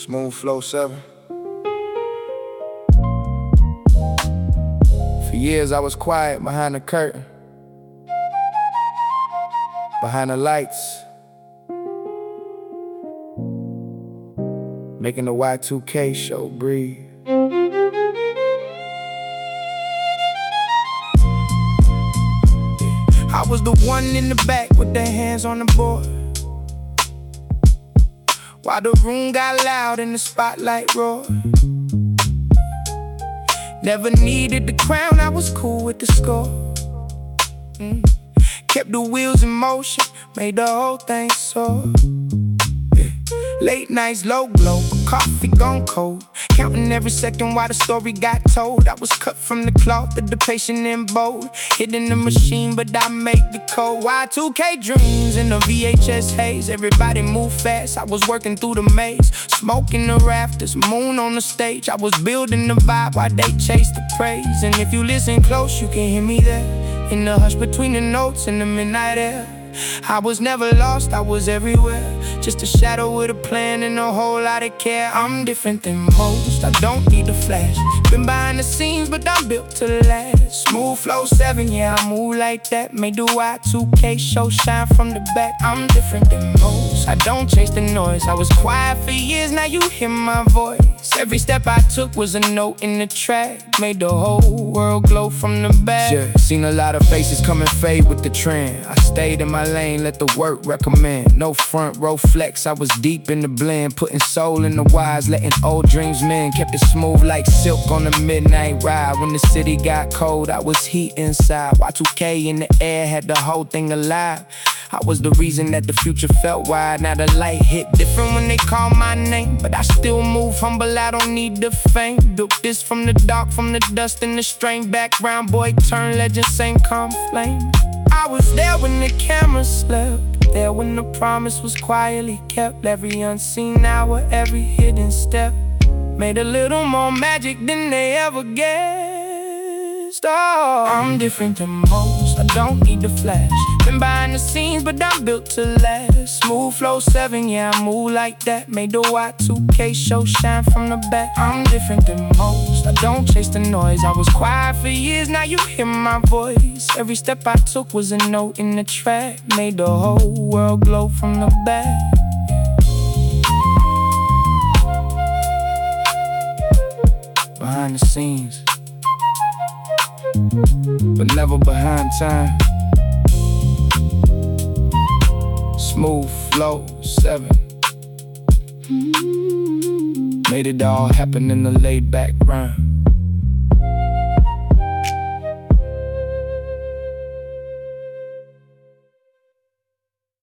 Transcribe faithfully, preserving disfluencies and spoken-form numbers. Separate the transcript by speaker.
Speaker 1: Smooth Flow seven. For years I was quiet behind the curtain, behind the lights, making the Y two K show breathe. I was the one in the back with their hands on the board, while the room got loud and the spotlight roared. Never needed the crown, I was cool with the score. mm. Kept the wheels in motion, made the whole thing soar. yeah. Late nights, low glow, coffee gone cold, counting every second while the story got told. I was cut from the cloth of the patient and bold, hidden the machine but I make the code. Y two K dreams in the V H S haze, everybody move fast, I was working through the maze. Smoking the rafters, moon on the stage, I was building the vibe while they chased the praise. And if you listen close, you can hear me there, in the hush between the notes in the midnight air. I was never lost, I was everywhere, just a shadow with a plan and a whole lot of care. I'm different than most, I don't need the flash. Been behind the scenes, but I'm built to last. Smooth Flow seven, yeah, I move like that. Made the Y two K show shine from the back. I'm different than most, I don't chase the noise. I was quiet for years, now you hear my voice. Every step I took was a note in the track, made the whole world glow from the back. Yeah, seen a lot of faces come and fade with the trend. I stayed in my lane, let the work recommend. No front row flex, I was deep in the blend, putting soul in the wise, letting old dreams mend. Kept it smooth like silk on the midnight ride. When the city got cold, I was heat inside. Y two K in the air, had the whole thing alive. I was the reason that the future felt wide. Now the light hit different when they call my name, but I still move humble, I don't need the fame. Built this from the dark, from the dust and the strain. Background boy turned legend, same calm flame. I was there when the camera slept, there when the promise was quietly kept. Every unseen hour, every hidden step made a little more magic than they ever guessed. Oh, I'm different than most, I don't need the flash. Been behind the scenes, but I'm built to last. Smooth Flow seven, yeah, I move like that. Made the Y two K show shine from the back. I'm different than most, I don't chase the noise. I was quiet for years, now you hear my voice. Every step I took was a note in the track, made the whole world glow from the back. Behind the scenes, but never behind time. Smooth Flow seven. Made it all happen in the laid back rhyme.